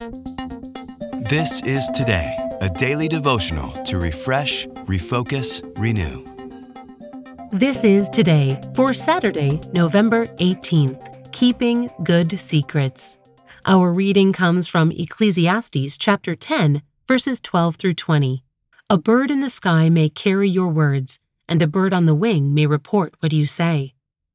This is Today, a daily devotional to refresh, refocus, renew. This is Today for Saturday, November 18th, Keeping Good Secrets. Our reading comes from Ecclesiastes chapter 10, verses 12 through 20. A bird in the sky may carry your words, and a bird on the wing may report what you say.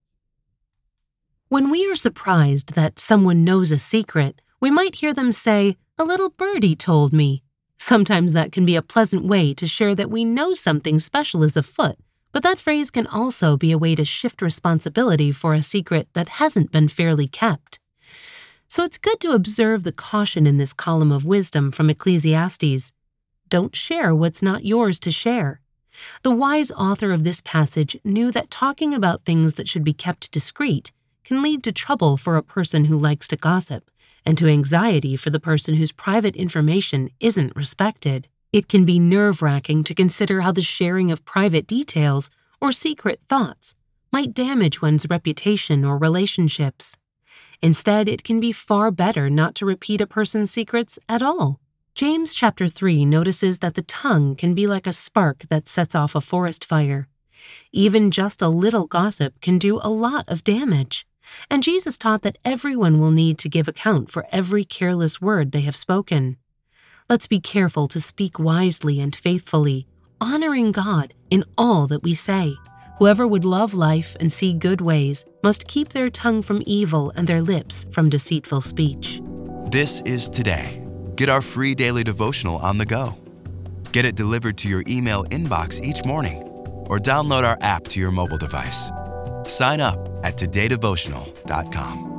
When we are surprised that someone knows a secret, we might hear them say, "A little birdie told me." Sometimes that can be a pleasant way to share that we know something special is afoot, but that phrase can also be a way to shift responsibility for a secret that hasn't been fairly kept. So it's good to observe the caution in this column of wisdom from Ecclesiastes. Don't share what's not yours to share. The wise author of this passage knew that talking about things that should be kept discreet can lead to trouble for a person who likes to gossip, and to anxiety for the person whose private information isn't respected. It can be nerve-wracking to consider how the sharing of private details or secret thoughts might damage one's reputation or relationships. Instead, it can be far better not to repeat a person's secrets at all. James chapter 3 notices that the tongue can be like a spark that sets off a forest fire. Even just a little gossip can do a lot of damage. And Jesus taught that everyone will need to give account for every careless word they have spoken. Let's be careful to speak wisely and faithfully, honoring God in all that we say. Whoever would love life and see good ways must keep their tongue from evil and their lips from deceitful speech. This is Today. Get our free daily devotional on the go. Get it delivered to your email inbox each morning, or download our app to your mobile device. Sign up at todaydevotional.com.